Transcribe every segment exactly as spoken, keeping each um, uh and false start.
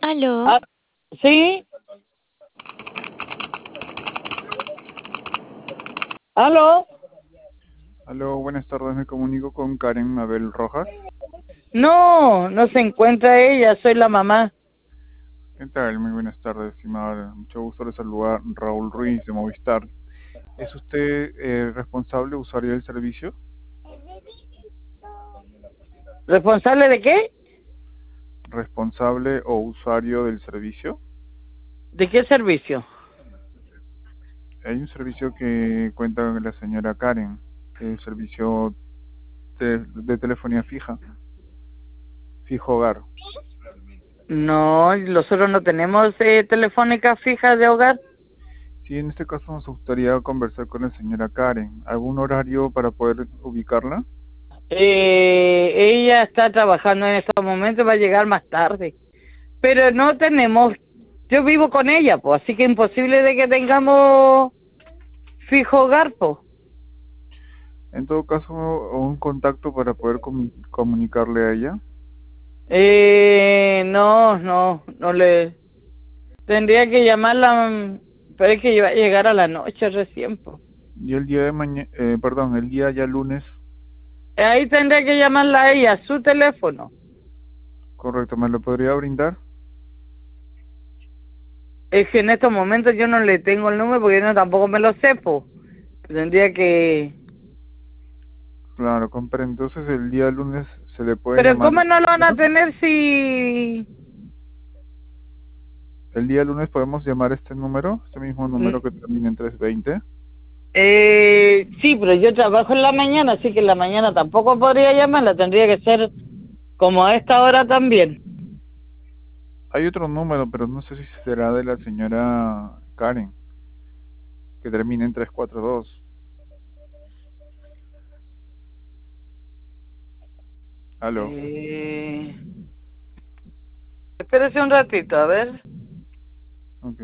¿Aló? Ah, ¿sí? ¿Aló? Aló, buenas tardes, me comunico con Karen Mabel Rojas. No, no se encuentra ella, soy la mamá. ¿Qué tal? Muy buenas tardes, estimada. Mucho gusto de saludar. Raúl Ruiz de Movistar. ¿Es usted eh, responsable usuario del servicio? ¿Responsable de qué? ¿Responsable o usuario del servicio? ¿De qué servicio? Hay un servicio que cuenta con la señora Karen, el servicio de, de telefonía fija, fijo hogar. No, nosotros no tenemos eh, telefónica fija de hogar. Sí, en este caso nos gustaría conversar con la señora Karen. ¿Algún horario para poder ubicarla? Eh, ella está trabajando en estos momentos, va a llegar más tarde. Pero no tenemos, yo vivo con ella, pues, así que imposible de que tengamos fijo hogar, pues. En todo caso, un contacto para poder comu- comunicarle a ella. Eh, no, no, no le... Tendría que llamarla, mm, pero es que iba a llegar a la noche recién, po. Y el día de mañana, eh, perdón, el día ya lunes, Ahí tendría que llamarla a ella, a su teléfono. correcto, ¿me lo podría brindar? Es que en estos momentos yo no le tengo el número porque yo no tampoco me lo sé, po. Tendría que... Claro, comprendo. Entonces el día lunes se le puede Pero llamar. ¿cómo no lo van a tener si...? El día lunes podemos llamar a este número, este mismo Mm, número que termina en trescientos veinte. Eh, sí, pero yo trabajo en la mañana, así que en la mañana tampoco podría llamarla, tendría que ser como a esta hora también. Hay otro número, pero no sé si será de la señora Karen, que termina en trescientos cuarenta y dos. Aló. Eh... Espérese un ratito, a ver. Ok.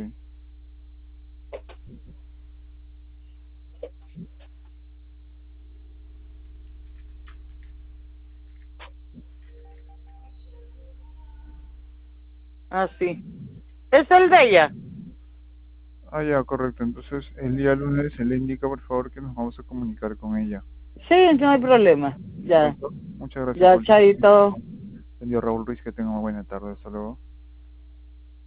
Ah, sí. ¿Es el de ella? Ah, ya, correcto. Entonces el día lunes se le indica, por favor, que nos vamos a comunicar con ella. Sí, no hay problema. Ya, Correcto. Muchas gracias ya, por el tiempo. chaito. Buen día, Raúl Ruiz, que tenga una buena tarde. Hasta luego.